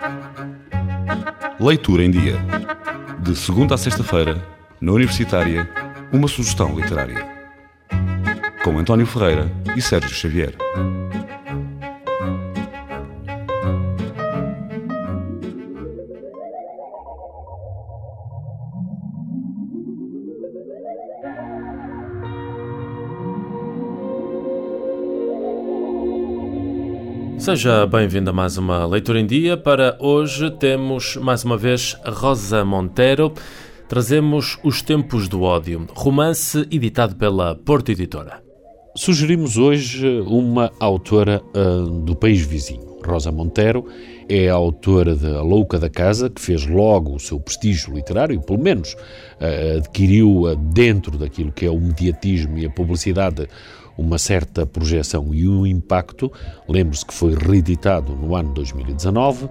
Leitura em Dia. De segunda a sexta-feira, na Universitária, uma sugestão literária. Com António Ferreira e Sérgio Xavier. Seja bem-vindo a mais uma Leitura em Dia. Para hoje temos, mais uma vez, Rosa Montero. Trazemos Os Tempos do Ódio, romance editado pela Porto Editora. Sugerimos hoje uma autora do país vizinho. Rosa Montero é a autora de A Louca da Casa, que fez logo o seu prestígio literário, pelo menos adquiriu dentro daquilo que é o mediatismo e a publicidade uma certa projeção e um impacto. Lembre-se que foi reeditado no ano 2019.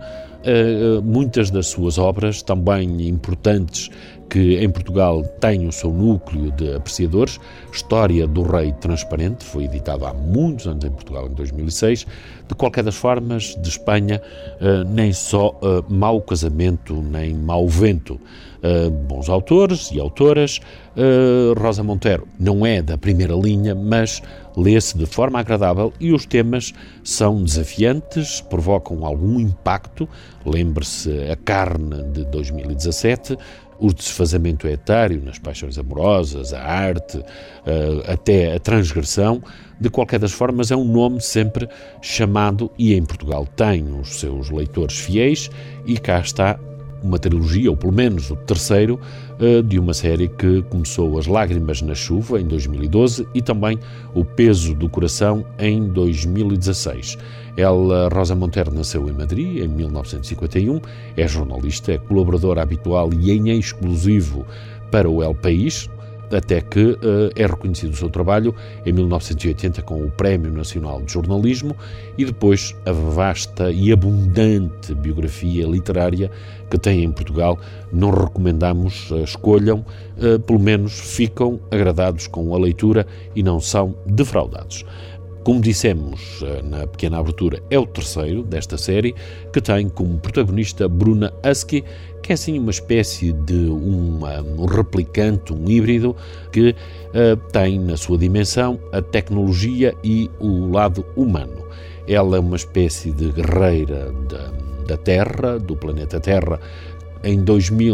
Muitas das suas obras, também importantes, que em Portugal têm o seu núcleo de apreciadores. História do Rei Transparente, foi editado há muitos anos em Portugal, em 2006. De qualquer das formas, de Espanha, nem só Mau Casamento, nem Mau Vento. Bons autores e autoras. Rosa Montero não é da primeira linha, mas lê-se de forma agradável e os temas são desafiantes, provocam algum impacto. Lembre-se A Carne, de 2017, o desfazamento etário nas paixões amorosas, a arte, até a transgressão. De qualquer das formas, é um nome sempre chamado, e em Portugal tem os seus leitores fiéis, e cá está uma trilogia, ou pelo menos o terceiro, de uma série que começou As Lágrimas na Chuva, em 2012, e também O Peso do Coração, em 2016. Ela, Rosa Montero, nasceu em Madrid, em 1951, é jornalista, é colaboradora habitual e em exclusivo para o El País, até que é reconhecido o seu trabalho em 1980 com o Prémio Nacional de Jornalismo, e depois a vasta e abundante biografia literária que tem em Portugal. Não recomendamos, escolham, pelo menos ficam agradados com a leitura e não são defraudados. Como dissemos na pequena abertura, é o terceiro desta série, que tem como protagonista Bruna Husky, que é assim uma espécie de um replicante, um híbrido, que tem na sua dimensão a tecnologia e o lado humano. Ela é uma espécie de guerreira da Terra, do planeta Terra, em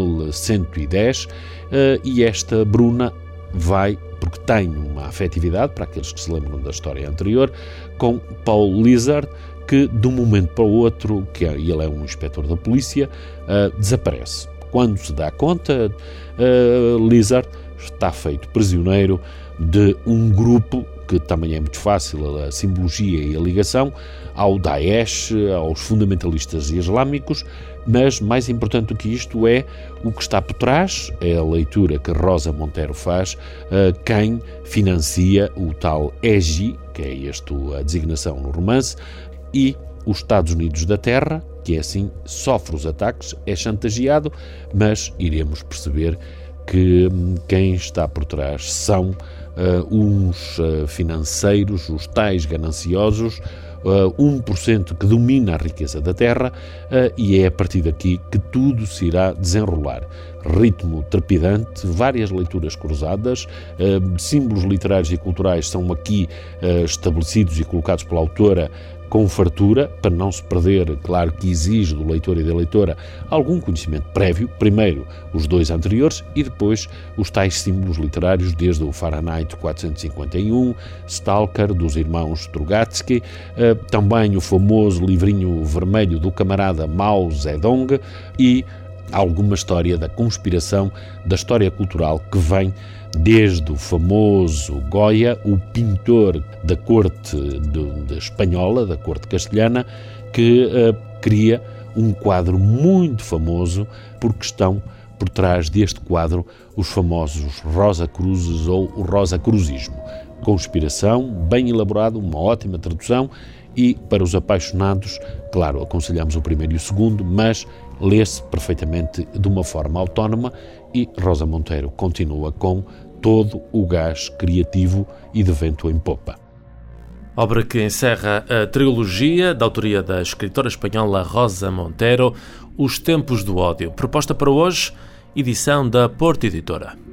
2110, e esta Bruna vai, porque tem uma afetividade, para aqueles que se lembram da história anterior, com Paul Lizard, que de um momento para o outro, ele é um inspetor da polícia, desaparece. Quando se dá conta, Lizard está feito prisioneiro de um grupo que também é muito fácil a simbologia e a ligação ao Daesh, aos fundamentalistas islâmicos, mas mais importante do que isto é o que está por trás, é a leitura que Rosa Montero faz, quem financia o tal EGI, que é a designação no romance, e os Estados Unidos da Terra, que é assim, sofre os ataques, é chantageado, mas iremos perceber que quem está por trás são uns financeiros, os tais gananciosos, 1% que domina a riqueza da terra, e é a partir daqui que tudo se irá desenrolar. Ritmo trepidante, várias leituras cruzadas, símbolos literários e culturais são aqui estabelecidos e colocados pela autora com fartura, para não se perder. Claro que exige do leitor e da leitora algum conhecimento prévio, primeiro os dois anteriores e depois os tais símbolos literários, desde o Fahrenheit 451, Stalker, dos irmãos Strugatsky, também o famoso livrinho vermelho do camarada Mao Zedong, e alguma história da conspiração, da história cultural que vem desde o famoso Goya, o pintor da corte espanhola, da corte castelhana, que cria um quadro muito famoso porque estão por trás deste quadro os famosos Rosa Cruzes ou o Rosa Cruzismo. Conspiração, bem elaborado, uma ótima tradução, e para os apaixonados, claro, aconselhamos o primeiro e o segundo, mas lê-se perfeitamente de uma forma autónoma, e Rosa Montero continua com todo o gás criativo e de vento em popa. obra que encerra a trilogia da autoria da escritora espanhola Rosa Montero, Os Tempos do Ódio. Proposta para hoje, edição da Porta Editora.